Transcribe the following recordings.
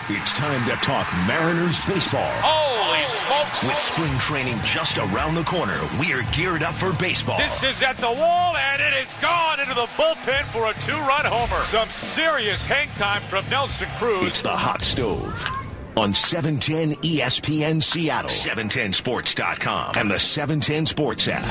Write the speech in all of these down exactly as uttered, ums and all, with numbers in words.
It's time to talk Mariners baseball. Holy smokes! With spring training just around the corner, we're geared up for baseball. This is at the wall, and it is gone into the bullpen for a two-run homer. Some serious hang time from Nelson Cruz. It's the Hot Stove on seven ten E S P N Seattle, seven ten sports dot com, and the seven ten Sports app.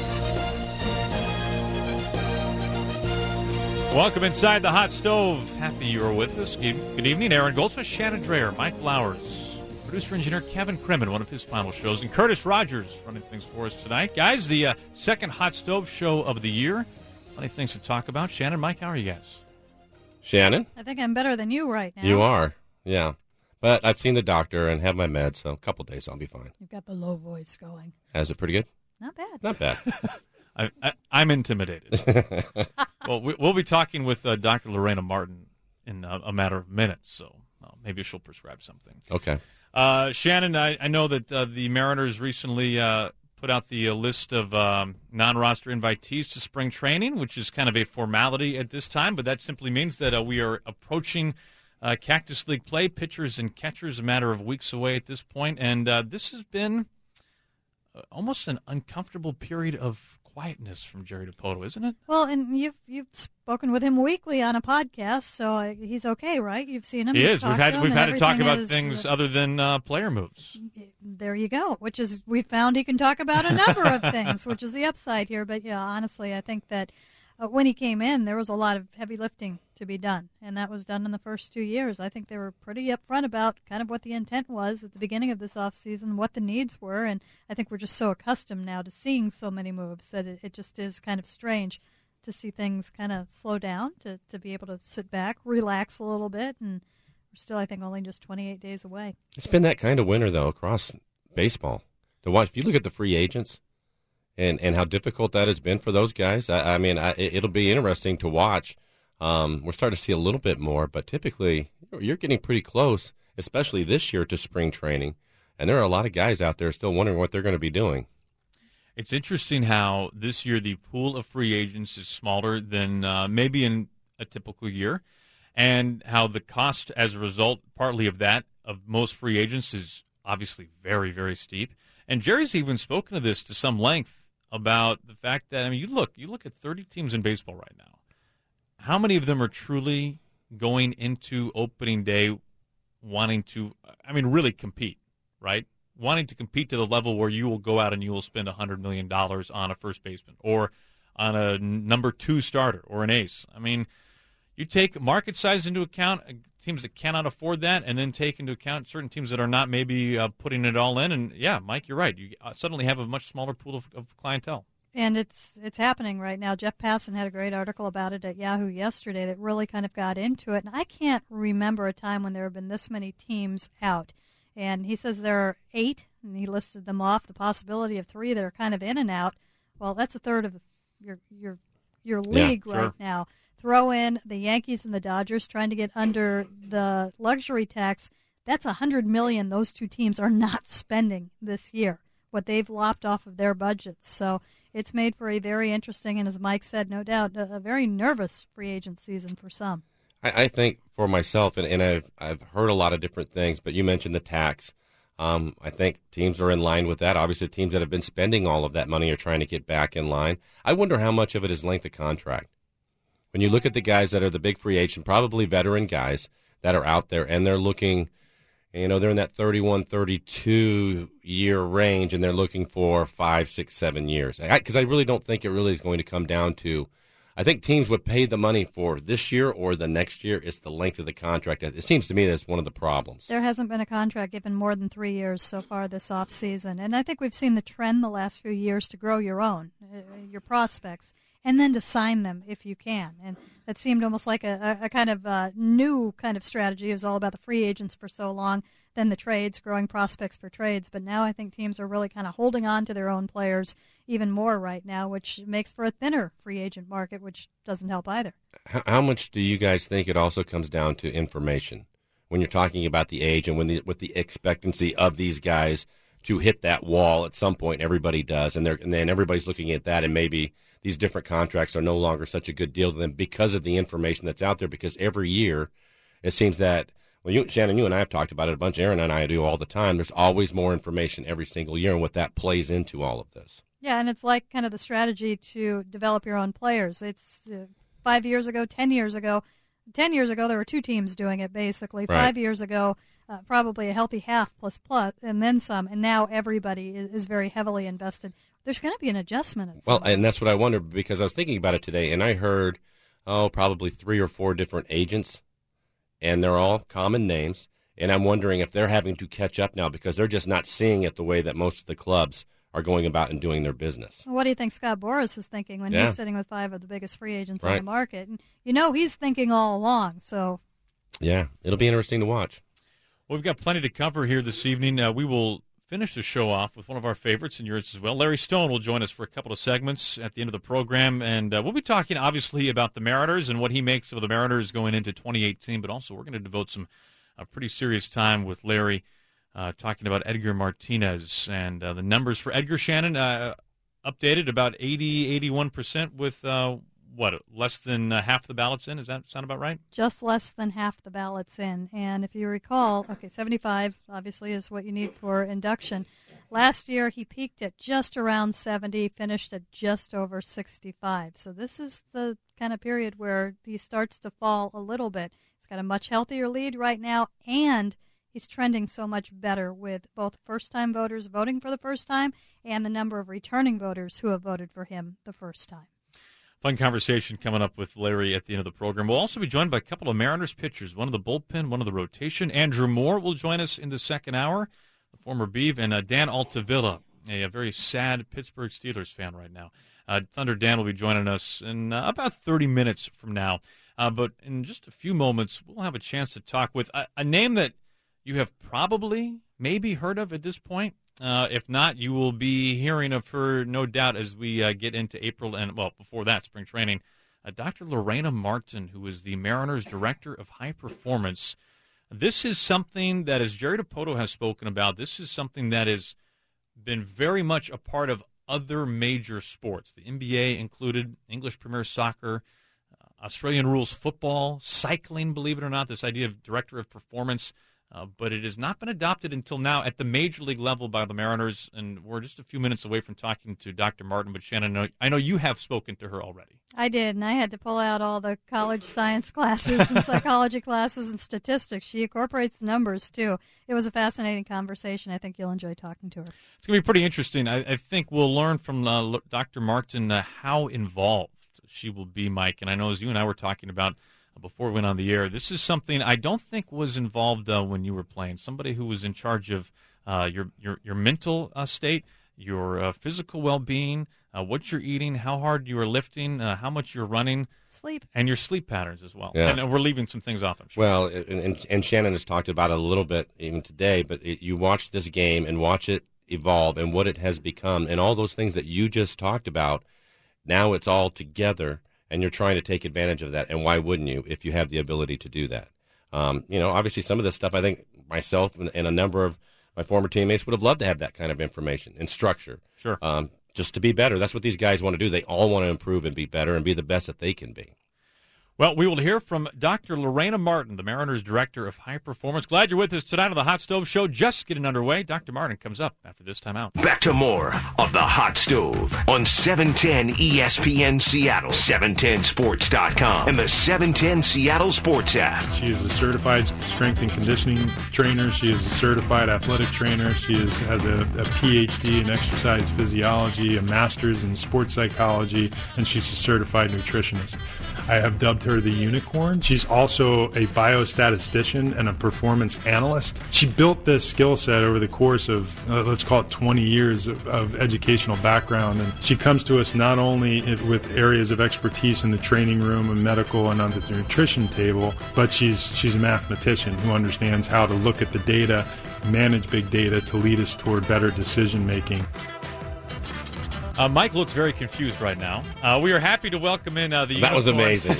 Welcome inside the Hot Stove. Happy you are with us. Good evening, Aaron Goldsmith, Shannon Dreher, Mike Blowers, producer-engineer Kevin Kremen, one of his final shows, and Curtis Rogers running things for us tonight. Guys, the uh, second Hot Stove show of the year. Plenty of things to talk about. Shannon, Mike, how are you guys? Shannon? I think I'm better than you right now. You are, yeah. But I've seen the doctor and have my meds, so a couple days I'll be fine. You've got the low voice going. Is it pretty good? Not bad. Not bad. I, I, I'm intimidated. Well, we, we'll be talking with uh, Doctor Lorena Martin in a, a matter of minutes, so uh, maybe she'll prescribe something. Okay. Uh, Shannon, I, I know that uh, the Mariners recently uh, put out the uh, list of um, non-roster invitees to spring training, which is kind of a formality at this time, but that simply means that uh, we are approaching uh, Cactus League play, pitchers and catchers, a matter of weeks away at this point, and uh, this has been almost an uncomfortable period of quietness from Jerry Dipoto, isn't it? Well, and you've you've spoken with him weekly on a podcast, so he's okay, right? You've seen him. He is. We've had him, we've had to talk about is, things uh, other than uh, player moves. There you go. Which is we found he can talk about a number of things, which is the upside here. But yeah, honestly, I think that uh, when he came in, there was a lot of heavy lifting to be done, and that was done in the first two years. I think they were pretty upfront about kind of what the intent was at the beginning of this offseason, what the needs were, and I think we're just so accustomed now to seeing so many moves that it, it just is kind of strange to see things kind of slow down, to, to be able to sit back, relax a little bit, and we're still, I think, only just twenty-eight days away. It's been that kind of winter, though, across baseball. To watch, if you look at the free agents and, and how difficult that has been for those guys, I, I mean, I, it'll be interesting to watch. Um, we're starting to see a little bit more, but typically you're getting pretty close, especially this year, to spring training. And there are a lot of guys out there still wondering what they're going to be doing. It's interesting how this year the pool of free agents is smaller than uh, maybe in a typical year, and how the cost as a result, partly of that, of most free agents is obviously very, very steep. And Jerry's even spoken of this to some length about the fact that, I mean, you look, you look at thirty teams in baseball right now. How many of them are truly going into opening day wanting to, I mean, really compete, right? Wanting to compete to the level where you will go out and you will spend one hundred million dollars on a first baseman or on a number two starter or an ace. I mean, you take market size into account, teams that cannot afford that, and then take into account certain teams that are not maybe uh, putting it all in. And, yeah, Mike, you're right. You suddenly have a much smaller pool of, of clientele. And it's it's happening right now. Jeff Passan had a great article about it at Yahoo yesterday that really kind of got into it. And I can't remember a time when there have been this many teams out. And he says there are eight, and he listed them off, the possibility of three that are kind of in and out. Well, that's a third of your your your league yeah, right sure. now. Throw in the Yankees and the Dodgers trying to get under the luxury tax. That's one hundred million dollars those two teams are not spending this year, what they've lopped off of their budgets. So it's made for a very interesting, and as Mike said, no doubt, a, a very nervous free agent season for some. I, I think for myself, and, and I've, I've heard a lot of different things, but you mentioned the tax. Um, I think teams are in line with that. Obviously, teams that have been spending all of that money are trying to get back in line. I wonder how much of it is length of contract. When you look at the guys that are the big free agent, probably veteran guys that are out there, and they're looking, you know, they're in that thirty-one, thirty-two year range, and they're looking for five, six, seven years. Because I, I really don't think it really is going to come down to, I think teams would pay the money for this year or the next year. It's the length of the contract. It seems to me that's one of the problems. There hasn't been a contract given more than three years so far this offseason. And I think we've seen the trend the last few years to grow your own, uh, your prospects, and then to sign them if you can. And that seemed almost like a, a, a kind of uh, new kind of strategy. It was all about the free agents for so long, then the trades, growing prospects for trades. But now I think teams are really kind of holding on to their own players even more right now, which makes for a thinner free agent market, which doesn't help either. How, how much do you guys think it also comes down to information when you're talking about the age and when the, with the expectancy of these guys to hit that wall at some point? Everybody does, and, they're, and then everybody's looking at that, and maybe these different contracts are no longer such a good deal to them because of the information that's out there, because every year it seems that well, you, Shannon, you and I have talked about it a bunch. Aaron and I do all the time. There's always more information every single year, and what that plays into all of this. Yeah, and it's like kind of the strategy to develop your own players. It's uh, five years ago, ten years ago. Ten years ago, there were two teams doing it, basically. Right. Five years ago, uh, probably a healthy half plus plus, and then some. And now everybody is, is very heavily invested. There's going to be an adjustment at some Well, point. and that's what I wonder, because I was thinking about it today, and I heard, oh, probably three or four different agents, and they're all common names. And I'm wondering if they're having to catch up now because they're just not seeing it the way that most of the clubs are going about and doing their business. What do you think Scott Boras is thinking when Yeah. he's sitting with five of the biggest free agents Right. on the market? And you know he's thinking all along. So Yeah, it'll be interesting to watch. Well, we've got plenty to cover here this evening. Uh, we will finish the show off with one of our favorites and yours as well. Larry Stone will join us for a couple of segments at the end of the program, and uh, we'll be talking obviously about the Mariners and what he makes of the Mariners going into twenty eighteen, but also we're going to devote some uh, pretty serious time with Larry uh, talking about Edgar Martinez and uh, the numbers for Edgar. Shannon uh, updated about eighty, eighty-one percent with, uh, what, less than uh, half the ballots in? Does that sound about right? just less than half the ballots in. And if you recall, okay, seventy-five obviously is what you need for induction. Last year he peaked at just around seventy, finished at just over sixty-five. So this is the kind of period where he starts to fall a little bit. He's got a much healthier lead right now, and he's trending so much better with both first-time voters voting for the first time and the number of returning voters who have voted for him the first time. Fun conversation coming up with Larry at the end of the program. We'll also be joined by a couple of Mariners pitchers, one of the bullpen, one of the rotation. Andrew Moore will join us in the second hour, the former Beav, and uh, Dan Altavilla, a, a very sad Pittsburgh Steelers fan right now. Uh, Thunder Dan will be joining us in uh, about thirty minutes from now. Uh, but in just a few moments, we'll have a chance to talk with a, a name that you have probably, maybe heard of at this point. Uh, if not, you will be hearing of her, no doubt, as we uh, get into April and, well, before that, spring training. Uh, Doctor Lorena Martin, who is the Mariners Director of High Performance. This is something that, as Jerry Dipoto has spoken about, this is something that has been very much a part of other major sports, the N B A included, English Premier Soccer, uh, Australian rules football, cycling, believe it or not, this idea of Director of Performance. Uh, but it has not been adopted until now at the major league level by the Mariners, and we're just a few minutes away from talking to Doctor Martin. But Shannon, I know, I know you have spoken to her already. I did, and I had to pull out all the college science classes and psychology classes and statistics. She incorporates numbers, too. It was a fascinating conversation. I think you'll enjoy talking to her. It's going to be pretty interesting. I, I think we'll learn from uh, Doctor Martin uh, how involved she will be, Mike. And I know as you and I were talking about before we went on the air, this is something I don't think was involved uh, when you were playing. Somebody who was in charge of uh, your, your your mental uh, state, your uh, physical well-being, uh, what you're eating, how hard you are lifting, uh, how much you're running. Sleep. And your sleep patterns as well. Yeah. And uh, we're leaving some things off, I'm sure. Well, and, and, and Shannon has talked about it a little bit even today, but it, you watch this game and watch it evolve and what it has become and all those things that you just talked about, now it's all together. And you're trying to take advantage of that, and why wouldn't you if you have the ability to do that? Um, you know, obviously some of this stuff I think myself and, and a number of my former teammates would have loved to have that kind of information and structure. Sure. Um, just to be better. That's what these guys want to do. They all want to improve and be better and be the best that they can be. Well, we will hear from Doctor Lorena Martin, the Mariners Director of High Performance. Glad you're with us tonight on the Hot Stove Show. Just getting underway. Doctor Martin comes up after this time out. Back to more of the Hot Stove on seven ten E S P N Seattle, seven ten sports dot com, and the seven ten Seattle Sports app. She is a certified strength and conditioning trainer. She is a certified athletic trainer. She is, has a, a P H D in exercise physiology, a master's in sports psychology, and she's a certified nutritionist. I have dubbed her the unicorn. She's also a biostatistician and a performance analyst. She built this skill set over the course of, uh, let's call it twenty years of, of educational background. And she comes to us not only with areas of expertise in the training room and medical and on the nutrition table, but she's, she's a mathematician who understands how to look at the data, manage big data to lead us toward better decision making. Uh, Mike looks very confused right now. Uh, we are happy to welcome in uh, the That unicorn. was amazing.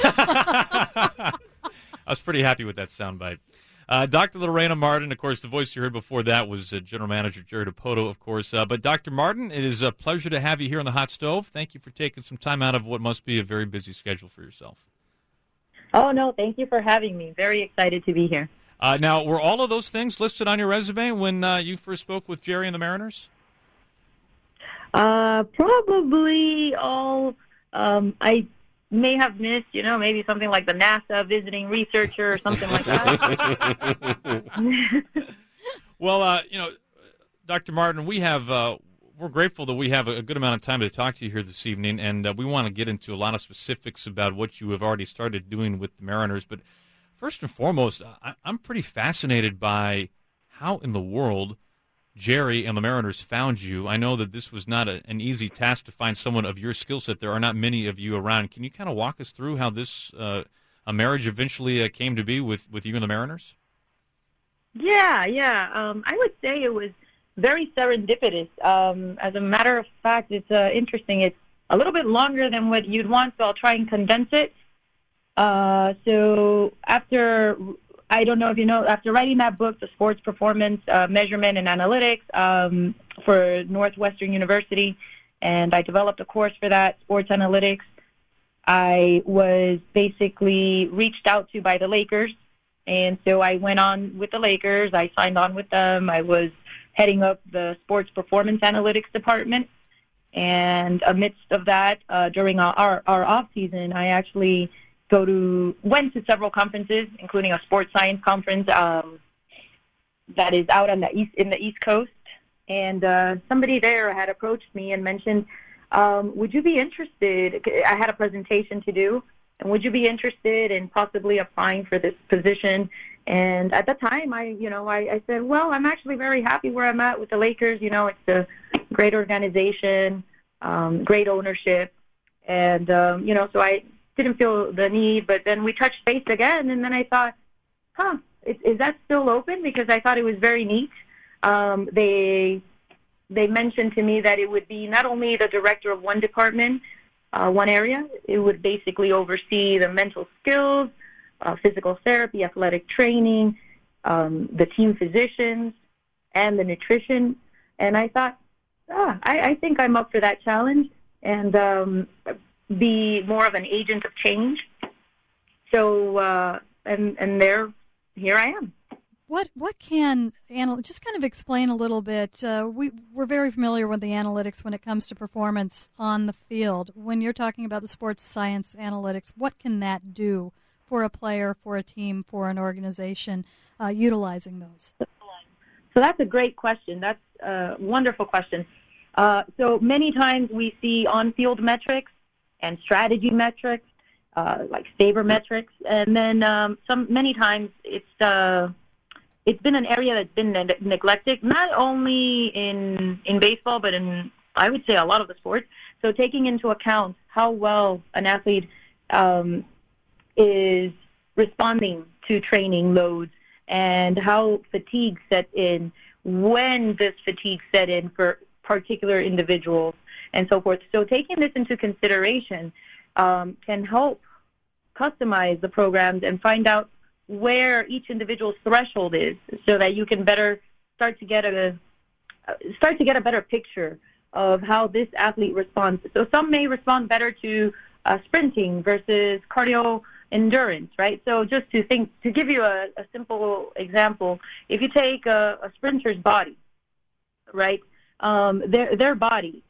I was pretty happy with that soundbite. Uh, Doctor Lorena Martin, of course, the voice you heard before that was uh, General Manager Jerry Dipoto, of course. Uh, but Doctor Martin, it is a pleasure to have you here on the Hot Stove. Thank you for taking some time out of what must be a very busy schedule for yourself. Oh, no, thank you for having me. Very excited to be here. Uh, now, were all of those things listed on your resume when uh, you first spoke with Jerry and the Mariners? Uh, probably all. Um, I may have missed, you know, maybe something like the NASA visiting researcher or something like that. Well, uh, you know, Doctor Martin, we have uh, we're grateful that we have a good amount of time to talk to you here this evening, and uh, we want to get into a lot of specifics about what you have already started doing with the Mariners. But first and foremost, I- I'm pretty fascinated by how in the world Jerry and the Mariners found you. I know that this was not a, an easy task to find someone of your skill set. There are not many of you around. Can you kind of walk us through how this uh, a marriage eventually uh, came to be with, with you and the Mariners? Yeah, yeah. Um, I would say it was very serendipitous. Um, as a matter of fact, it's uh, interesting. It's a little bit longer than what you'd want, so I'll try and condense it. Uh, so after, I don't know if you know, after writing that book, The Sports Performance uh, Measurement and Analytics um, for Northwestern University, and I developed a course for that, Sports Analytics, I was basically reached out to by the Lakers. And so I went on with the Lakers. I signed on with them. I was heading up the sports performance analytics department. And amidst of that, uh, during our, our, our off season, I actually go to went to several conferences, including a sports science conference um, that is out on the east in the East Coast. And uh, somebody there had approached me and mentioned, um, "Would you be interested?" I had a presentation to do. And would you be interested in possibly applying for this position? And at the time, I, you know, I, I said, well, I'm actually very happy where I'm at with the Lakers. You know, it's a great organization, um, great ownership. And, um, you know, so I didn't feel the need. But then we touched base again, and then I thought, huh, is, is that still open? Because I thought it was very neat. Um, they, they mentioned to me that it would be not only the director of one department, Uh, one area. It would basically oversee the mental skills, uh, physical therapy, athletic training, um, the team physicians, and the nutrition. And I thought, ah, I, I think I'm up for that challenge and um, be more of an agent of change. So, uh, and and there, here I am. What what can anal- just kind of explain a little bit? Uh, we we're very familiar with the analytics when it comes to performance on the field. When you're talking about the sports science analytics, what can that do for a player, for a team, for an organization, uh, utilizing those? So that's a great question. That's a wonderful question. Uh, so many times we see on-field metrics and strategy metrics, uh, like saber metrics, and then um, some many times it's uh, it's been an area that's been ne- neglected, not only in in baseball, but in, I would say, a lot of the sports. So taking into account how well an athlete um, is responding to training loads and how fatigue set in, when this fatigue set in for particular individuals, and so forth. So taking this into consideration um, can help customize the programs and find out where each individual's threshold is, so that you can better start to get a start to get a better picture of how this athlete responds. So some may respond better to uh, sprinting versus cardio endurance, right? So just to think, to give you a, a simple example, if you take a, a sprinter's body, right, um, their their body,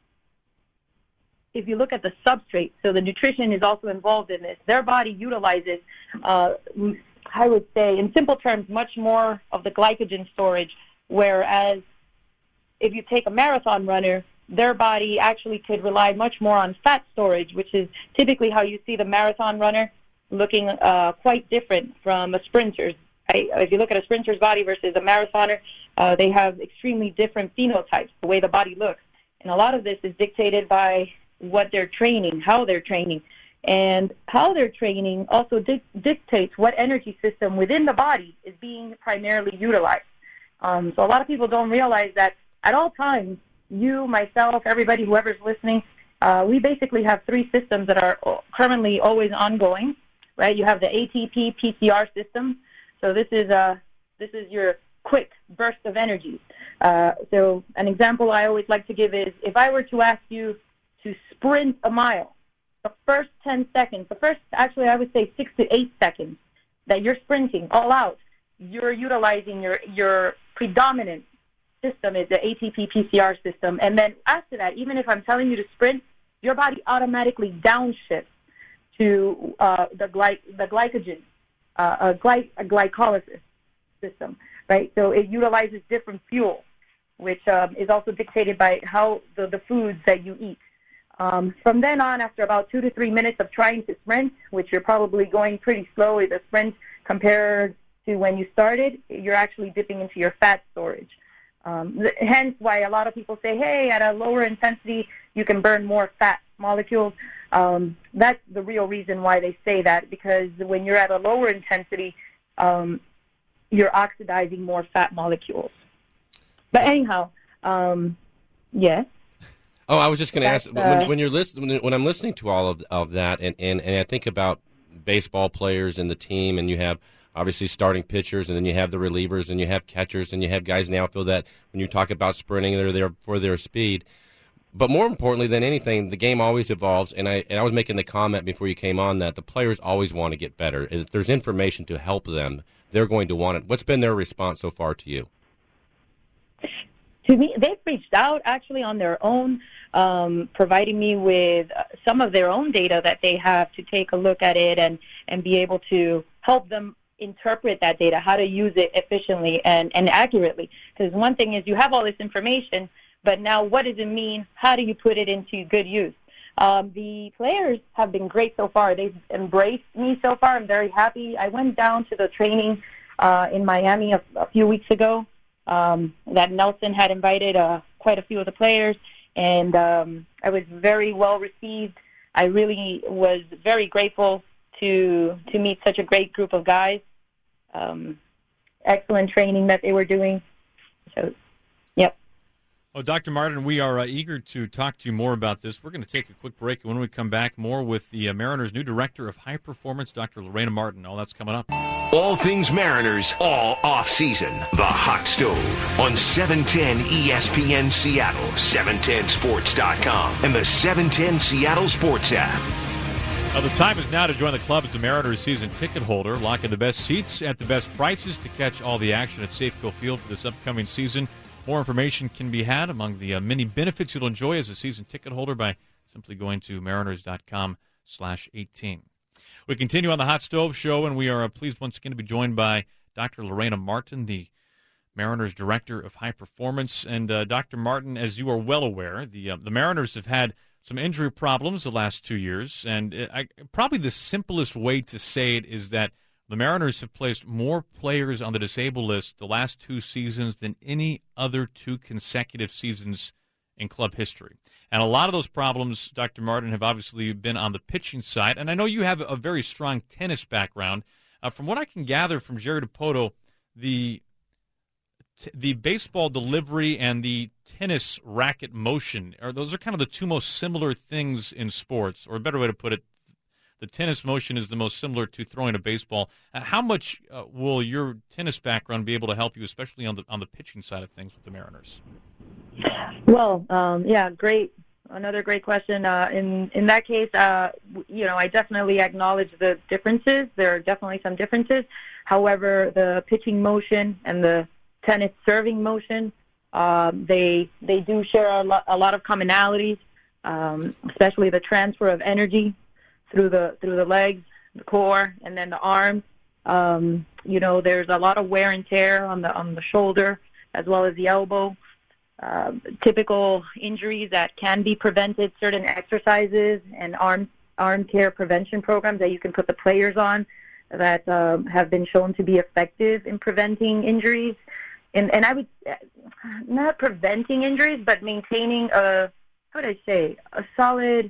if you look at the substrate, so the nutrition is also involved in this, their body utilizes, uh, I would say, in simple terms, much more of the glycogen storage, whereas if you take a marathon runner, their body actually could rely much more on fat storage, which is typically how you see the marathon runner looking uh, quite different from a sprinter's. Right? If you look at a sprinter's body versus a marathoner, uh, they have extremely different phenotypes, the way the body looks. And a lot of this is dictated by what they're training, how they're training. And how they're training also di- dictates what energy system within the body is being primarily utilized. Um, so a lot of people don't realize that at all times, you, myself, everybody, whoever's listening, uh, we basically have three systems that are currently always ongoing, right? You have the A T P P C R system. So this is uh, this is your quick burst of energy. Uh, so an example I always like to give is, if I were to ask you to sprint a mile, the first ten seconds, the first, actually I would say six to eight seconds that you're sprinting all out, you're utilizing your your predominant system is the A T P P C R system. And then after that, even if I'm telling you to sprint, your body automatically downshifts to uh, the, gly- the glycogen, uh, a, gly- a glycolysis system, right? So it utilizes different fuel, which um, is also dictated by how the, the foods that you eat. Um, from then on, after about two to three minutes of trying to sprint, which you're probably going pretty slowly, the sprint compared to when you started, you're actually dipping into your fat storage. Um, th- hence why a lot of people say, hey, at a lower intensity, you can burn more fat molecules. Um, that's the real reason why they say that, because when you're at a lower intensity, um, you're oxidizing more fat molecules. But anyhow, um, yes. Oh, I was just going to ask, uh, when, when you're listening, when I'm listening to all of, of that, and, and, and I think about baseball players and the team, and you have obviously starting pitchers, and then you have the relievers, and you have catchers, and you have guys in the outfield that when you talk about sprinting, they're there for their speed. But more importantly than anything, the game always evolves, and I and I was making the comment before you came on that the players always want to get better. If there's information to help them, they're going to want it. What's been their response so far to you? To me, they've reached out actually on their own, um, providing me with some of their own data that they have to take a look at it and, and be able to help them interpret that data, how to use it efficiently and, and accurately. Because one thing is you have all this information, but now what does it mean? How do you put it into good use? Um, the players have been great so far. They've embraced me so far. I'm very happy. I went down to the training uh, in Miami a, a few weeks ago um, that Nelson had invited uh, quite a few of the players, and um, I was very well received. I really was very grateful to to meet such a great group of guys. Um, excellent training that they were doing. So, yep. Well, Doctor Martin, we are uh, eager to talk to you more about this. We're going to take a quick break, and when we come back, more with the uh, Mariners' new director of high performance, Doctor Lorena Martin. All that's coming up. All things Mariners, all off-season. The Hot Stove on seven ten E S P N Seattle, seven ten sports dot com, and the seven ten Seattle Sports app. Now, the time is now to join the club as a Mariners season ticket holder. Lock in the best seats at the best prices to catch all the action at Safeco Field for this upcoming season. More information can be had among the uh, many benefits you'll enjoy as a season ticket holder by simply going to mariners.com slash 18. We continue on the Hot Stove Show, and we are uh, pleased once again to be joined by Doctor Lorena Martin, the Mariners Director of High Performance. And uh, Doctor Martin, as you are well aware, the uh, the Mariners have had some injury problems the last two years, and it, I, probably the simplest way to say it is that the Mariners have placed more players on the disabled list the last two seasons than any other two consecutive seasons in club history. And a lot of those problems, Doctor Martin, have obviously been on the pitching side. And I know you have a very strong tennis background. Uh, from what I can gather from Jerry Dipoto, the the baseball delivery and the tennis racket motion, are those are kind of the two most similar things in sports, or a better way to put it, the tennis motion is the most similar to throwing a baseball. Uh, how much uh, will your tennis background be able to help you, especially on the on the pitching side of things with the Mariners? Well, um, yeah, great. Another great question. Uh, in in that case, uh, you know, I definitely acknowledge the differences. There are definitely some differences. However, the pitching motion and the tennis serving motion, um, they they do share a lot, a lot of commonalities, um, especially the transfer of energy through the through the legs, the core, and then the arms. Um, you know, there's a lot of wear and tear on the on the shoulder as well as the elbow. Uh, typical injuries that can be prevented, certain exercises and arm arm care prevention programs that you can put the players on that um, have been shown to be effective in preventing injuries. And, and I would, not preventing injuries, but maintaining a, how would I say, a solid,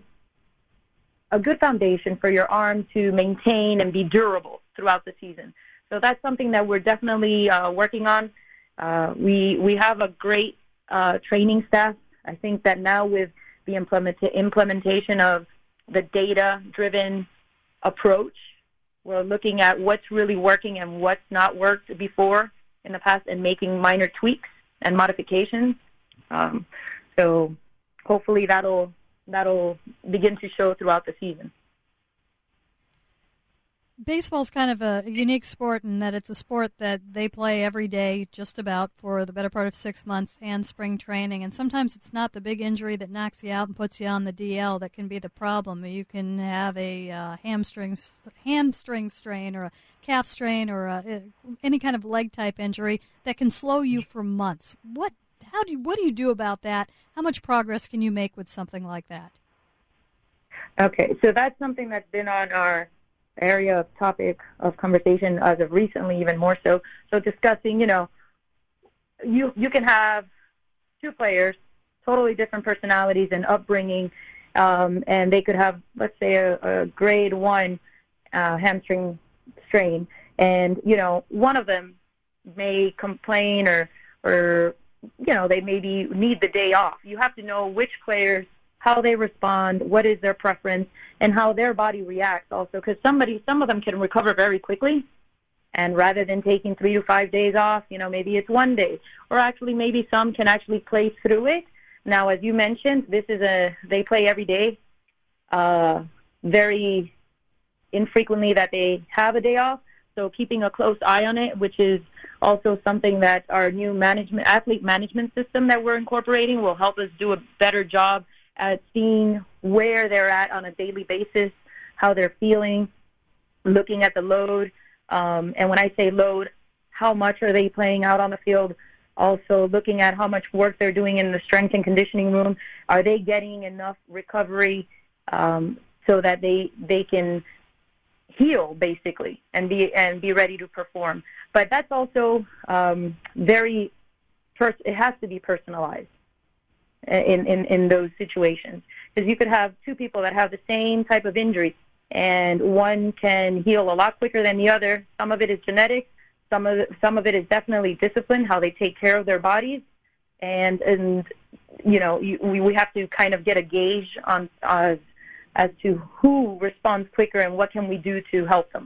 a good foundation for your arm to maintain and be durable throughout the season. So that's something that we're definitely uh, working on. Uh, we we have a great uh, training staff. I think that now with the implement- implementation of the data-driven approach, we're looking at what's really working and what's not worked before in the past and making minor tweaks and modifications. Um, so hopefully that'll that'll begin to show throughout the season. Baseball's kind of a unique sport in that it's a sport that they play every day just about for the better part of six months and spring training. And sometimes it's not the big injury that knocks you out and puts you on the D L that can be the problem. You can have a uh, hamstring, hamstring strain or a calf strain or a, any kind of leg-type injury that can slow you for months. What, how do you, what do you do about that? How much progress can you make with something like that? Okay, so that's something that's been on our area of topic of conversation as of recently, even more so. So discussing, you know, you you can have two players, totally different personalities and upbringing, um, and they could have, let's say, a, a grade one uh, hamstring strain, and you know, one of them may complain or or you know, they maybe need the day off. You have to know which players, how they respond, what is their preference, and how their body reacts also. Because somebody, some of them can recover very quickly, and rather than taking three to five days off, you know, maybe it's one day. Or actually maybe some can actually play through it. Now, as you mentioned, this is a, they play every day, uh, very infrequently that they have a day off. So keeping a close eye on it, which is also something that our new management, athlete management system that we're incorporating will help us do a better job at seeing where they're at on a daily basis, how they're feeling, looking at the load. Um, and when I say load, how much are they playing out on the field? Also looking at how much work they're doing in the strength and conditioning room. Are they getting enough recovery um, so that they they can heal, basically, and be and be ready to perform? But that's also um, very, pers- it has to be personalized in, in, in those situations. Because you could have two people that have the same type of injury, and one can heal a lot quicker than the other. Some of it is genetic. Some of it, some of it is definitely discipline, how they take care of their bodies. And, and you know, you, we, we have to kind of get a gauge on uh, as to who responds quicker and what can we do to help them.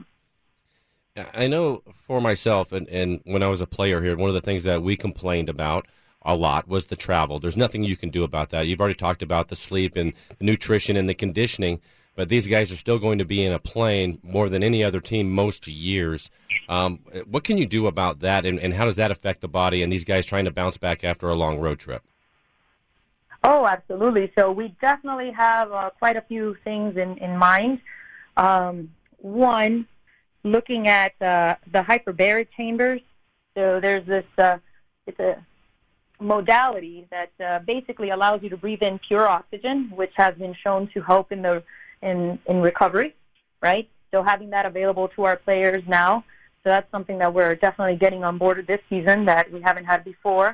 I know for myself, and, and when I was a player here, one of the things that we complained about a lot was the travel. There's nothing you can do about that. You've already talked about the sleep and the nutrition and the conditioning, but these guys are still going to be in a plane more than any other team most years. Um, what can you do about that, and, and how does that affect the body and these guys trying to bounce back after a long road trip? Oh, absolutely. So we definitely have uh, quite a few things in, in mind. Um, one, looking at uh, the hyperbaric chambers. So there's this, uh, it's a modality that uh, basically allows you to breathe in pure oxygen, which has been shown to help in the in, in recovery, right? So having that available to our players now. So that's something that we're definitely getting on board this season that we haven't had before.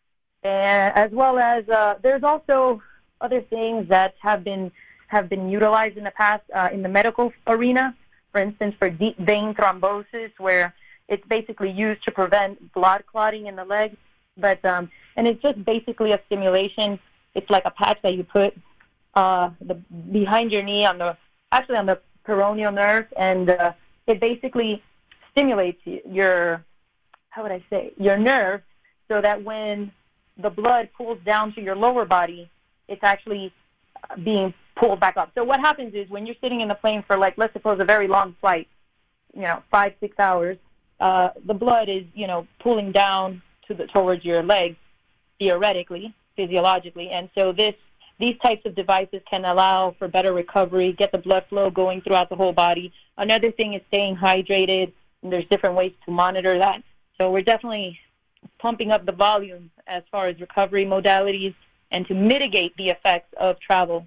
And as well as uh, there's also other things that have been have been utilized in the past uh, in the medical arena. For instance, for deep vein thrombosis, where it's basically used to prevent blood clotting in the legs. But um, and it's just basically a stimulation. It's like a patch that you put uh, the behind your knee on the actually on the peroneal nerve, and uh, it basically stimulates your how would I say your nerve, so that when the blood pulls down to your lower body, it's actually being pulled back up. So what happens is when you're sitting in the plane for, like, let's suppose a very long flight, you know, five, six hours, uh, the blood is, you know, pulling down to the towards your legs, theoretically, physiologically. And so this these types of devices can allow for better recovery, get the blood flow going throughout the whole body. Another thing is staying hydrated, and there's different ways to monitor that. So we're definitely pumping up the volume as far as recovery modalities and to mitigate the effects of travel.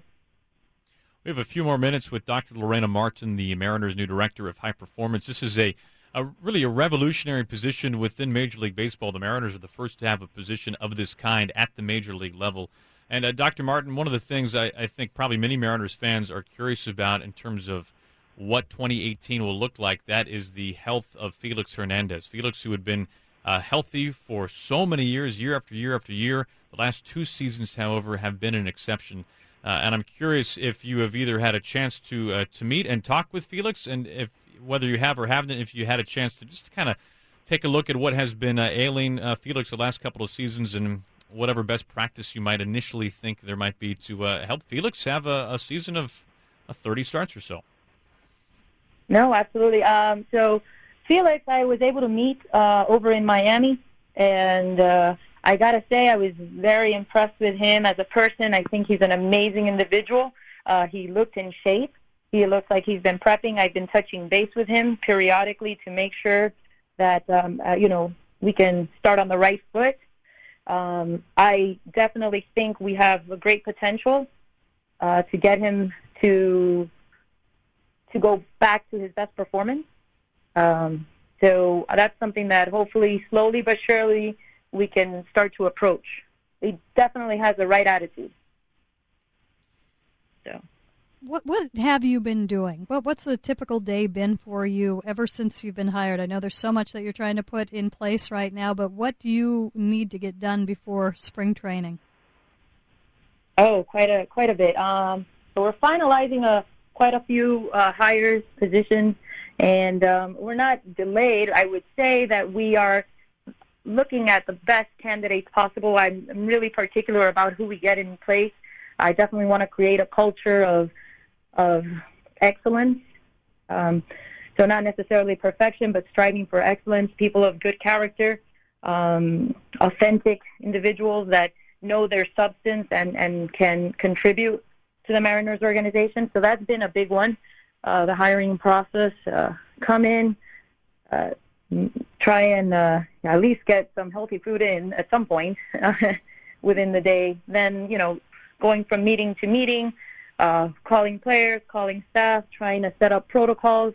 We have a few more minutes with Doctor Lorena Martin, the Mariners' new director of high performance. This is a, a really a revolutionary position within Major League Baseball. The Mariners are the first to have a position of this kind at the Major League level. And uh, Doctor Martin, one of the things I, I think probably many Mariners fans are curious about in terms of what twenty eighteen will look like, that is the health of Felix Hernandez. Felix, who had been Uh, healthy for so many years, year after year after year. The last two seasons, however, have been an exception. Uh, and I'm curious if you have either had a chance to uh, to meet and talk with Felix, and if whether you have or haven't, if you had a chance to just kind of take a look at what has been uh, ailing uh, Felix the last couple of seasons, and whatever best practice you might initially think there might be to uh, help Felix have a, a season of uh, thirty starts or so. No, absolutely. Um, so Felix, I was able to meet uh, over in Miami, and uh, I got to say I was very impressed with him as a person. I think he's an amazing individual. Uh, he looked in shape. He looks like he's been prepping. I've been touching base with him periodically to make sure that, um, uh, you know, we can start on the right foot. Um, I definitely think we have a great potential uh, to get him to to go back to his best performance. Um, so that's something that hopefully slowly but surely we can start to approach. He definitely has the right attitude. So, what what have you been doing? What what's the typical day been for you ever since you've been hired? I know there's so much that you're trying to put in place right now, but what do you need to get done before spring training? Oh, quite a quite a bit. Um, so we're finalizing a quite a few uh, hires, positions, and um, we're not delayed. I would say that we are looking at the best candidates possible. I'm, I'm really particular about who we get in place. I definitely want to create a culture of of excellence. Um, so not necessarily perfection, but striving for excellence, people of good character, um, authentic individuals that know their substance and, and can contribute to the Mariners organization. So that's been a big one, uh, the hiring process. Uh, come in, uh, try and uh, at least get some healthy food in at some point within the day. Then, you know, going from meeting to meeting, uh, calling players, calling staff, trying to set up protocols,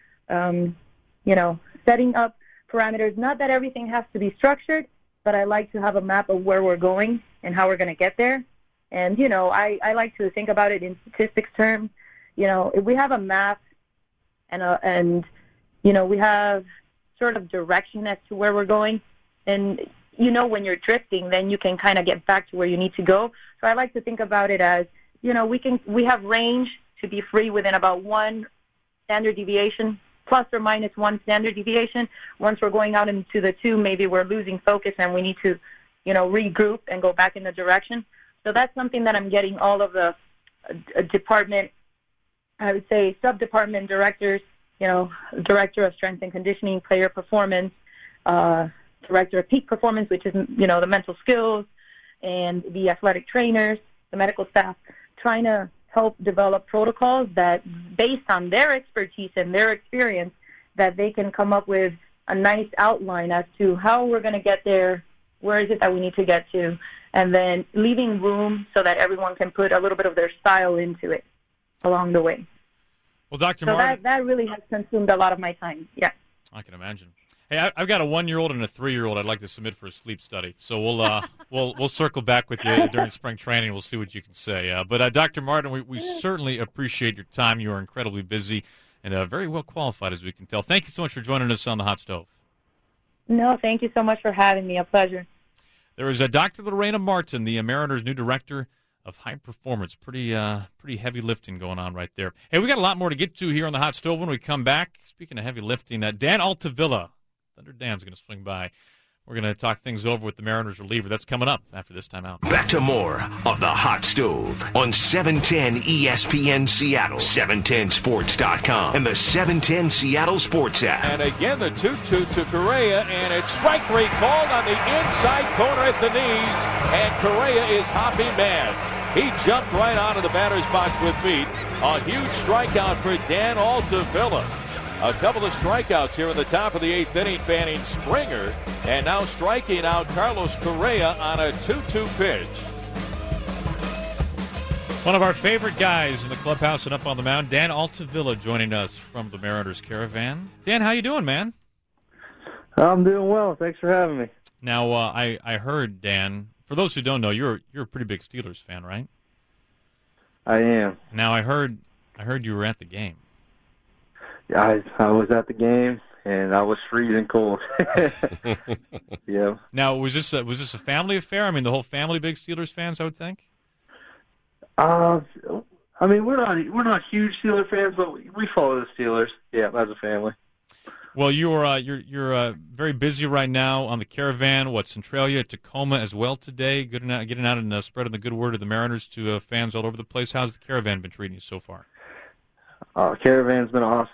um, you know, setting up parameters. Not that everything has to be structured, but I like to have a map of where we're going and how we're going to get there. And, you know, I, I like to think about it in statistics terms. You know, if we have a map and, a, and you know, we have sort of direction as to where we're going, and, you know, when you're drifting, then you can kind of get back to where you need to go. So I like to think about it as, you know, we can we have range to be free within about one standard deviation, plus or minus one standard deviation. Once we're going out into the two, maybe we're losing focus and we need to, you know, regroup and go back in the direction. So that's something that I'm getting all of the uh, department, I would say sub-department directors, you know, director of strength and conditioning, player performance, uh, director of peak performance, which is, you know, the mental skills, and the athletic trainers, the medical staff, trying to help develop protocols that, based on their expertise and their experience, that they can come up with a nice outline as to how we're going to get there, where is it that we need to get to, and then leaving room so that everyone can put a little bit of their style into it along the way. Well, Doctor So Martin, that, that really has consumed a lot of my time, yeah. I can imagine. Hey, I, I've got a one-year-old and a three-year-old I'd like to submit for a sleep study. So we'll uh, we'll we'll circle back with you during spring training. We'll see what you can say. Uh, but uh, Doctor Martin, we, we certainly appreciate your time. You are incredibly busy and uh, very well qualified, as we can tell. Thank you so much for joining us on the Hot Stove. No, thank you so much for having me. A pleasure. There is uh, Doctor Lorena Martin, the Mariners' new director of high performance. Pretty uh, pretty heavy lifting going on right there. Hey, we got a lot more to get to here on the Hot Stove when we come back. Speaking of heavy lifting, uh, Dan Altavilla, Thunder Dan's going to swing by. We're going to talk things over with the Mariners reliever. That's coming up after this timeout. Back to more of the Hot Stove on seven ten E S P N Seattle, seven ten sports dot com, and the seven ten Seattle Sports app. And again, the two two to Correa, and it's strike three called on the inside corner at the knees, and Correa is hopping mad. He jumped right out of the batter's box with feet. A huge strikeout for Dan Altavilla. A couple of strikeouts here in the top of the eighth inning, fanning Springer, and now striking out Carlos Correa on a two two pitch. One of our favorite guys in the clubhouse and up on the mound, Dan Altavilla, joining us from the Mariners Caravan. Dan, how you doing, man? I'm doing well. Thanks for having me. Now, uh, I, I heard, Dan, for those who don't know, you're you're a pretty big Steelers fan, right? I am. Now, I heard I heard you were at the game. I I was at the game and I was freezing cold. Yeah. Now, was this a, was this a family affair? I mean, the whole family big Steelers fans, I would think. Uh, I mean, we're not we're not huge Steelers fans, but we, we follow the Steelers. Yeah, as a family. Well, you're uh, you're you're uh, very busy right now on the Caravan. What, Centralia, Tacoma as well today. Getting out, getting out and uh, spreading the good word of the Mariners to uh, fans all over the place. How's the Caravan been treating you so far? Uh, Caravan's been awesome.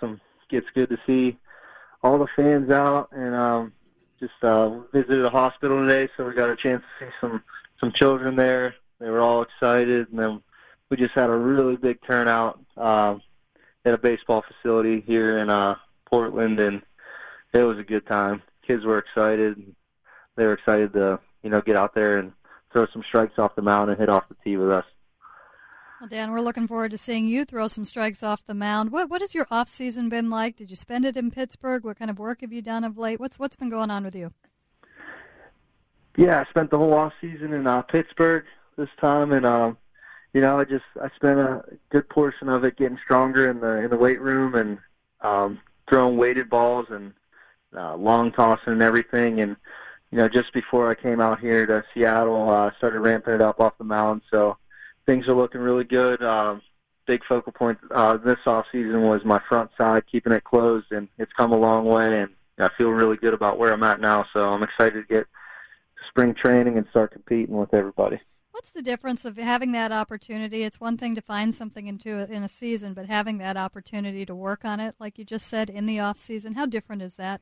it's good to see all the fans out, and um, just uh, visited a hospital today, so we got a chance to see some, some children there. They were all excited, and then we just had a really big turnout uh, at a baseball facility here in uh, Portland, and it was a good time. Kids were excited. They were excited to, you know, get out there and throw some strikes off the mound and hit off the tee with us. Well, Dan, we're looking forward to seeing you throw some strikes off the mound. What What has your off season been like? Did you spend it in Pittsburgh? What kind of work have you done of late? What's What's been going on with you? Yeah, I spent the whole off season in uh, Pittsburgh this time, and um, you know, I just I spent a good portion of it getting stronger in the in the weight room and um, throwing weighted balls and uh, long tossing and everything. And you know, just before I came out here to Seattle, I uh, started ramping it up off the mound. So things are looking really good. Um, big focal point uh, this off season was my front side, keeping it closed, and it's come a long way. And I feel really good about where I'm at now. So I'm excited to get to spring training and start competing with everybody. What's the difference of having that opportunity? It's one thing to find something into a, in a season, but having that opportunity to work on it, like you just said, in the off season, how different is that?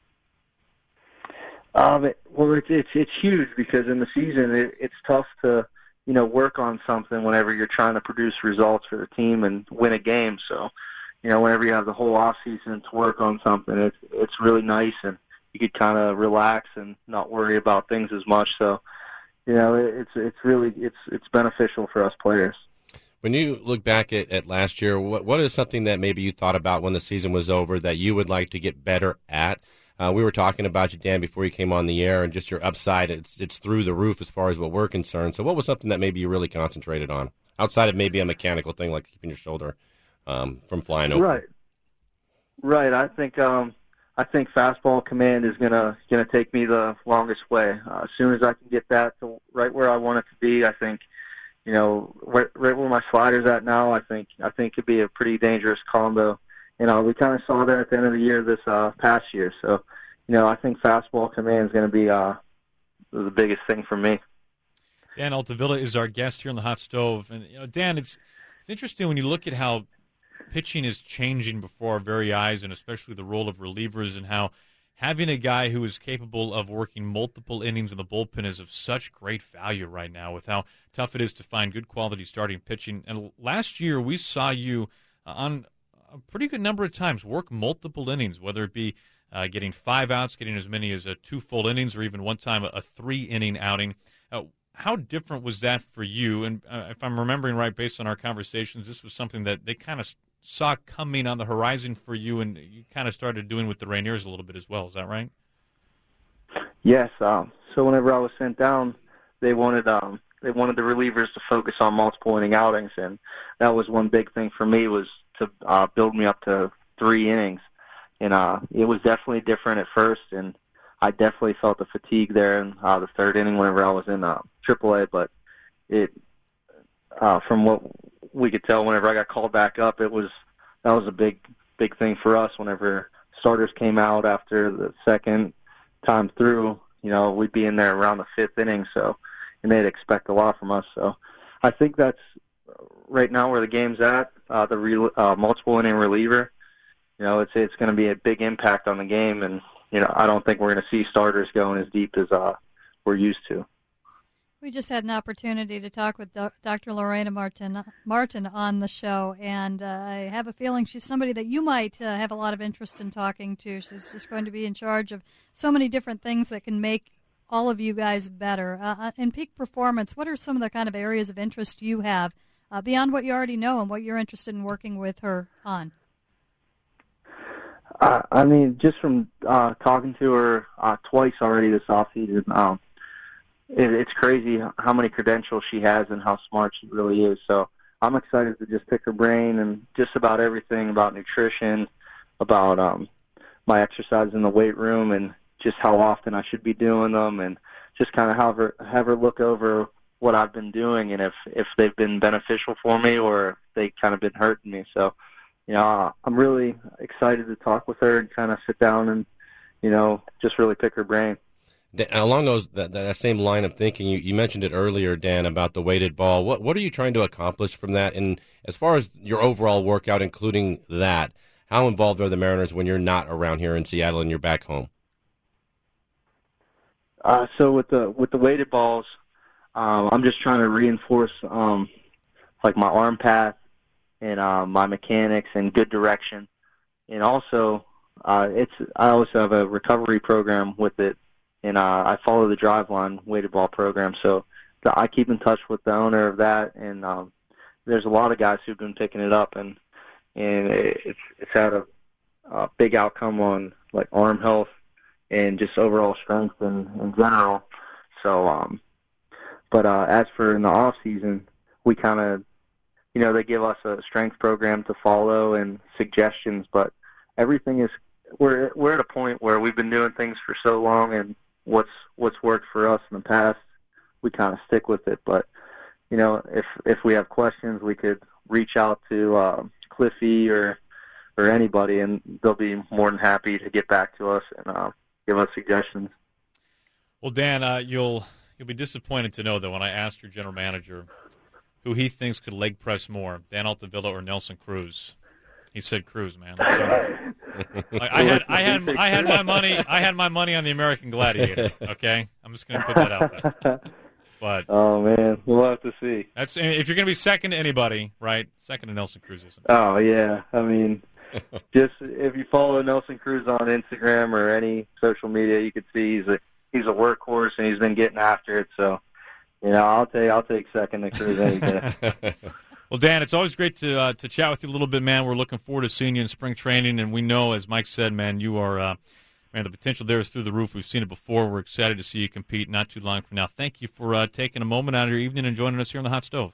Um, it, well, it's it's it's huge because in the season it, it's tough to, you know, work on something whenever you're trying to produce results for the team and win a game. So, you know, whenever you have the whole off season to work on something, it's it's really nice, and you could kind of relax and not worry about things as much. So, you know, it, it's it's really it's it's beneficial for us players. When you look back at, at last year, what what is something that maybe you thought about when the season was over that you would like to get better at? Uh, we were talking about you, Dan, before you came on the air, and just your upside, it's it's through the roof as far as what we're concerned. So what was something that maybe you really concentrated on, outside of maybe a mechanical thing like keeping your shoulder um, from flying over? Right. Right. I think um, I think fastball command is gonna gonna take me the longest way. Uh, as soon as I can get that to right where I want it to be, I think, you know, right, right where my slider's at now, I think I think it'd be a pretty dangerous combo. You know, we kind of saw that at the end of the year this uh, past year. So, you know, I think fastball command is going to be uh, the biggest thing for me. Dan Altavilla is our guest here on the Hot Stove. And, you know, Dan, it's it's interesting when you look at how pitching is changing before our very eyes, and especially the role of relievers, and how having a guy who is capable of working multiple innings in the bullpen is of such great value right now, with how tough it is to find good quality starting pitching. And last year we saw you on a pretty good number of times work multiple innings, whether it be uh, getting five outs, getting as many as uh, two full innings, or even one time a, a three-inning outing. Uh, how different was that for you? And uh, if I'm remembering right, based on our conversations, this was something that they kind of saw coming on the horizon for you, and you kind of started doing with the Rainiers a little bit as well. Is that right? Yes. Um, so whenever I was sent down, they wanted um, they wanted the relievers to focus on multiple inning outings, and that was one big thing for me, was to uh, build me up to three innings. And uh, it was definitely different at first, and I definitely felt the fatigue there in uh, the third inning whenever I was in uh, triple A. But it, uh, from what we could tell, whenever I got called back up, it was that was a big, big thing for us. Whenever starters came out after the second time through, you know, we'd be in there around the fifth inning, so and they'd expect a lot from us. So I think that's right now where the game's at. Uh, the re- uh, multiple inning reliever, you know, it's it's going to be a big impact on the game, and you know, I don't think we're going to see starters going as deep as uh, we're used to. We just had an opportunity to talk with Doctor Lorena Martin Martin on the show, and uh, I have a feeling she's somebody that you might uh, have a lot of interest in talking to. She's just going to be in charge of so many different things that can make all of you guys better. Uh, in peak performance, what are some of the kind of areas of interest you have uh, beyond what you already know and what you're interested in working with her on? Uh, I mean, just from uh, talking to her uh, twice already this offseason, um, it, it's crazy how many credentials she has and how smart she really is. So I'm excited to just pick her brain and just about everything about nutrition, about um, my exercise in the weight room, and just how often I should be doing them, and just kind of have her have her look over what I've been doing and if if they've been beneficial for me or if they kind of been hurting me. So, you know, I'm really excited to talk with her and kind of sit down and, you know, just really pick her brain. Along those that, that same line of thinking, you, you mentioned it earlier, Dan, about the weighted ball. What what are you trying to accomplish from that? And as far as your overall workout, including that, How involved are the Mariners when you're not around here in Seattle and you're back home? Uh, so with the with the weighted balls, um, I'm just trying to reinforce um, like my arm path and uh, my mechanics and good direction, and also uh, it's I also have a recovery program with it, and uh, I follow the Driveline weighted ball program. So the, I keep in touch with the owner of that, and um, there's a lot of guys who've been picking it up, and and it's it's had a, a big outcome on like arm health and just overall strength in, in general. So, um, but uh, as for in the off season, we kind of, you know, they give us a strength program to follow and suggestions, but everything is we're we're at a point where we've been doing things for so long, and what's what's worked for us in the past, we kind of stick with it. But you know, if if we have questions, we could reach out to uh, Cliffy or or anybody, and they'll be more than happy to get back to us and uh, give us suggestions. Well, Dan, uh, you'll you'll be disappointed to know that when I asked your general manager who he thinks could leg press more, Dan Altavilla or Nelson Cruz, he said Cruz, man. Like, I had I had I had my money I had my money on the American Gladiator. Okay, I'm just going to put that out there. But oh man, we'll have to see. That's if you're going to be second to anybody, right? Second to Nelson Cruz isn't. Oh yeah, I mean, just if you follow Nelson Cruz on Instagram or any social media, you could see he's a he's a workhorse and he's been getting after it. So, you know, I'll take I'll take second to Cruz any day. Well, Dan, it's always great to uh, to chat with you a little bit, man. We're looking forward to seeing you in spring training, and we know, as Mike said, man, you are. Uh, Man, the potential there is through the roof. We've seen it before. We're excited to see you compete not too long from now. Thank you for uh, taking a moment out of your evening and joining us here on the Hot Stove.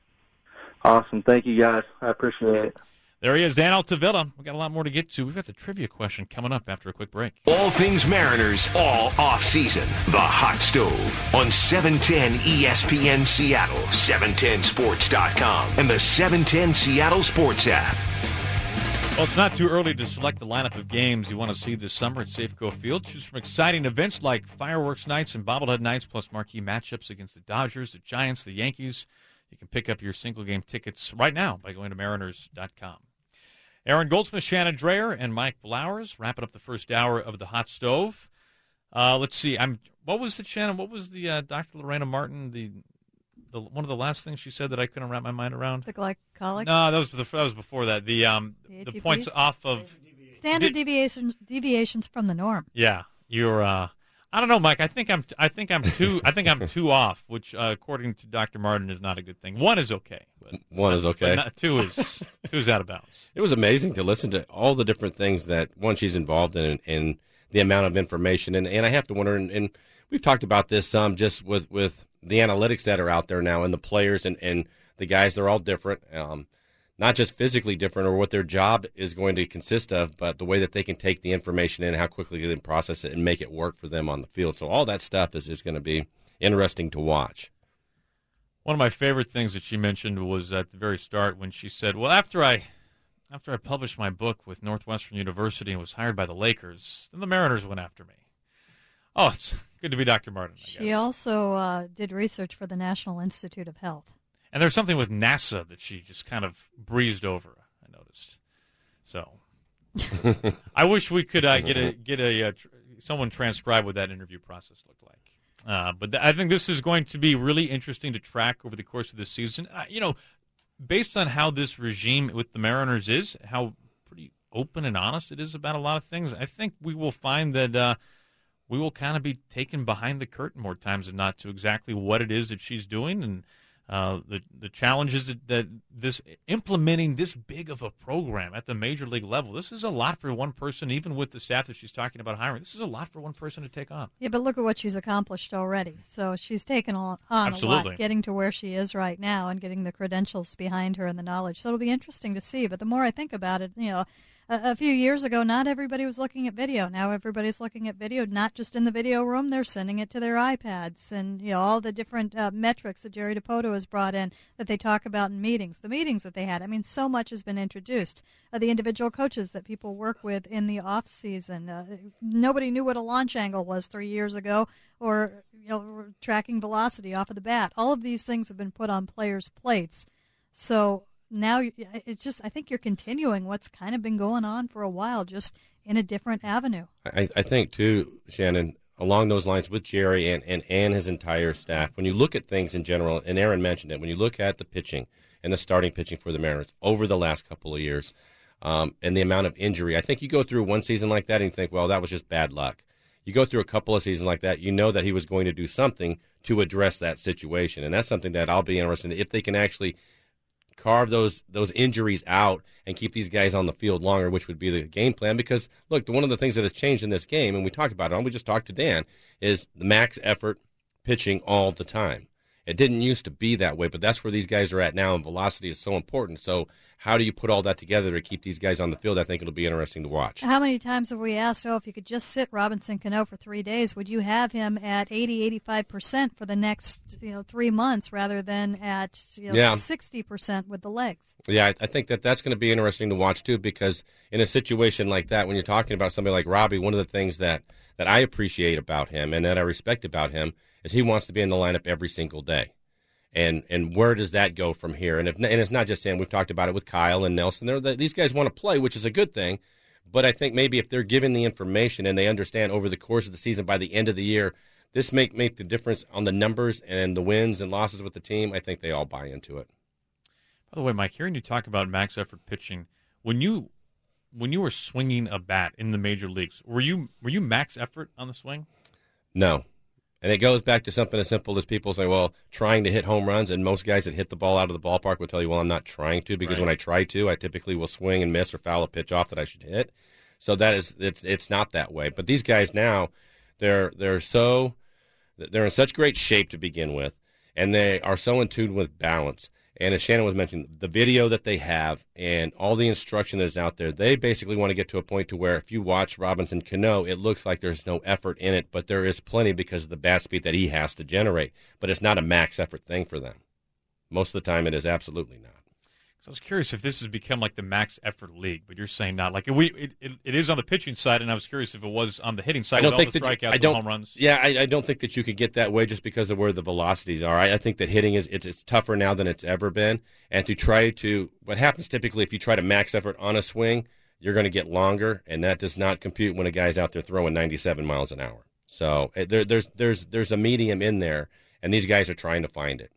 Awesome. Thank you, guys. I appreciate it. There he is, Dan Altavilla. We've got a lot more to get to. We've got the trivia question coming up after a quick break. All things Mariners, all off-season. The Hot Stove on seven ten E S P N Seattle, seven ten sports dot com, and the seven ten Seattle Sports app. Well, it's not too early to select the lineup of games you want to see this summer at Safeco Field. Choose from exciting events like fireworks nights and bobblehead nights, plus marquee matchups against the Dodgers, the Giants, the Yankees. You can pick up your single-game tickets right now by going to mariners dot com. Aaron Goldsmith, Shannon Dreyer, and Mike Blowers wrapping up the first hour of the Hot Stove. Uh, let's see. I'm. What was the Shannon? What was the uh, Doctor Lorena Martin? The, the one of the last things she said that I couldn't wrap my mind around. The glycolic. No, that was the, that was before that. The um the, the points off of standard deviations deviations from the norm. Yeah, you're. Uh, I don't know, Mike. I think I'm. I think I'm too. I think I'm too off, which uh, according to Doctor Martin is not a good thing. One is okay. But, one is okay. But not, two is two is out of bounds. It was amazing to listen to all the different things that one she's involved in, and the amount of information. And, and I have to wonder, and, and we've talked about this some, um, just with, with the analytics that are out there now, and the players and, and the guys. They're all different. Um, Not just physically different or what their job is going to consist of, but the way that they can take the information in, how quickly they can process it, and make it work for them on the field. So all that stuff is, is going to be interesting to watch. One of my favorite things that she mentioned was at the very start when she said, well, after I after I published my book with Northwestern University and was hired by the Lakers, then the Mariners went after me. Oh, it's good to be Doctor Martin, I She guess. also uh, did research for the National Institute of Health. And there's something with NASA that she just kind of breezed over, I noticed. So I wish we could uh, get a get a uh, tr- someone transcribe what that interview process looked like. Uh, but th- I think this is going to be really interesting to track over the course of the season. Uh, you know, based on how this regime with the Mariners is, how pretty open and honest it is about a lot of things, I think we will find that uh, we will kind of be taken behind the curtain more times than not to exactly what it is that she's doing and Uh, the the challenges that, that this implementing this big of a program at the major league level. This is a lot for one person, even with the staff that she's talking about hiring. This is a lot for one person to take on. Yeah, but look at what she's accomplished already. So she's taken on, on a lot, getting to where she is right now and getting the credentials behind her and the knowledge. So it'll be interesting to see. But the more I think about it, you know, a, a few years ago, not everybody was looking at video. Now everybody's looking at video, not just in the video room. They're sending it to their iPads and, you know, all the different uh, metrics that Jerry DiPoto has brought in that they talk about in meetings, the meetings that they had. I mean, so much has been introduced. Uh, the individual coaches that people work with in the off season. Uh, nobody knew what a launch angle was three years ago, or, you know, tracking velocity off of the bat. All of these things have been put on players' plates. So now it's just I think you're continuing what's kind of been going on for a while, just in a different avenue. I, I think, too, Shannon, along those lines with Jerry and, and, and his entire staff, when you look at things in general, and Aaron mentioned it, when you look at the pitching and the starting pitching for the Mariners over the last couple of years um, and the amount of injury, I think you go through one season like that and you think, well, that was just bad luck. You go through a couple of seasons like that, you know that he was going to do something to address that situation. And that's something that I'll be interested in, if they can actually carve those those injuries out and keep these guys on the field longer, which would be the game plan. Because, look, one of the things that has changed in this game, and we talked about it, and we just talked to Dan, is the max effort pitching all the time. It didn't used to be that way, but that's where these guys are at now, and velocity is so important. So how do you put all that together to keep these guys on the field? I think it'll be interesting to watch. How many times have we asked, oh, if you could just sit Robinson Cano for three days, would you have him at eighty, eighty-five percent for the next you know three months rather than at you know, yeah. sixty percent with the legs? Yeah, I, I think that that's going to be interesting to watch, too, because in a situation like that, when you're talking about somebody like Robbie, one of the things that, that I appreciate about him and that I respect about him is he wants to be in the lineup every single day. And and where does that go from here? And if and it's not just him. We've talked about it with Kyle and Nelson. They're, these guys want to play, which is a good thing. But I think maybe if they're given the information and they understand over the course of the season, by the end of the year, this may make the difference on the numbers and the wins and losses with the team. I think they all buy into it. By the way, Mike, hearing you talk about max effort pitching, when you when you were swinging a bat in the major leagues, were you were you max effort on the swing? No. And it goes back to something as simple as people say, well, trying to hit home runs, and most guys that hit the ball out of the ballpark will tell you, well, I'm not trying to, because right. when I try to, I typically will swing and miss or foul a pitch off that I should hit. So that is it's it's not that way. But these guys now, they're they're so they're in such great shape to begin with, and they are so in tune with balance. And as Shannon was mentioning, the video that they have and all the instruction that is out there, they basically want to get to a point to where if you watch Robinson Cano, it looks like there's no effort in it, but there is plenty because of the bat speed that he has to generate. But it's not a max effort thing for them. Most of the time, it is absolutely not. So I was curious if this has become like the max effort league, but you're saying not. Like we, it, it, it is on the pitching side, and I was curious if it was on the hitting side. I don't with think all the that strikeouts I don't, and home runs. Yeah, I, I don't think that you could get that way just because of where the velocities are. I, I think that hitting is it's, it's tougher now than it's ever been, and to try to what happens typically if you try to max effort on a swing, you're going to get longer, and that does not compute when a guy's out there throwing ninety-seven miles an hour. So there, there's there's there's a medium in there, and these guys are trying to find it.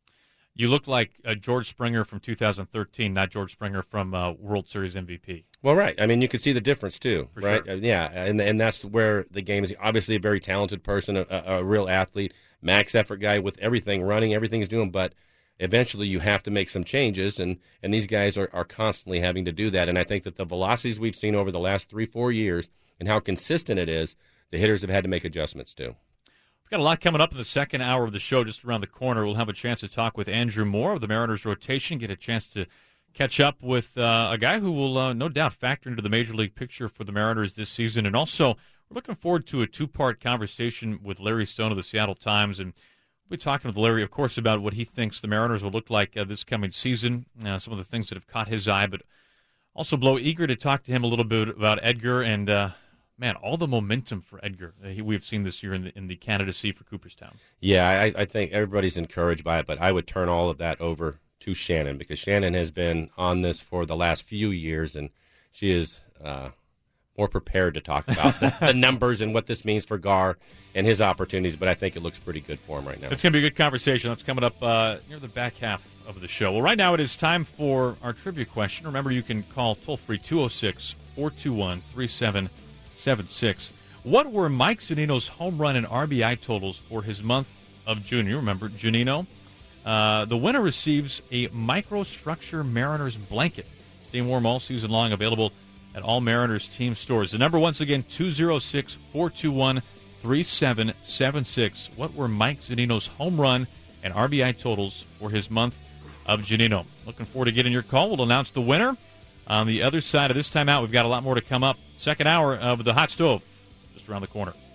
You look like uh, George Springer from two thousand thirteen, not George Springer from uh, World Series M V P. Well, right. I mean, you can see the difference, too, For right? Sure. Uh, yeah, and and that's where the game is. Obviously, a very talented person, a, a real athlete, max effort guy with everything running, everything he's doing, but eventually you have to make some changes, and, and these guys are, are constantly having to do that. And I think that the velocities we've seen over the last three, four years and how consistent it is, the hitters have had to make adjustments, too. We've got a lot coming up in the second hour of the show just around the corner. We'll have a chance to talk with Andrew Moore of the Mariners rotation, get a chance to catch up with uh, a guy who will uh, no doubt factor into the Major League picture for the Mariners this season. And also, we're looking forward to a two-part conversation with Larry Stone of the Seattle Times. And we'll be talking with Larry, of course, about what he thinks the Mariners will look like uh, this coming season, uh, some of the things that have caught his eye. But also, Blow, eager to talk to him a little bit about Edgar and uh, man, all the momentum for Edgar uh, we've seen this year in the, in the candidacy for Cooperstown. Yeah, I, I think everybody's encouraged by it, but I would turn all of that over to Shannon because Shannon has been on this for the last few years, and she is uh, more prepared to talk about the, the numbers and what this means for Gar and his opportunities, but I think it looks pretty good for him right now. It's going to be a good conversation. That's coming up uh, near the back half of the show. Well, right now it is time for our trivia question. Remember, you can call toll-free two oh six, four two one, three seven seven six. What were Mike Zunino's home run and R B I totals for his month of June? You remember Junino. Uh, the winner receives a Microstructure Mariners blanket. Stay warm all season long, available at all Mariners team stores. The number, once again, two oh six, four two one, three seven seven six. What were Mike Zunino's home run and R B I totals for his month of Junino? Looking forward to getting your call. We'll announce the winner on the other side of this timeout. We've got a lot more to come up. Second hour of the Hot Stove, just around the corner.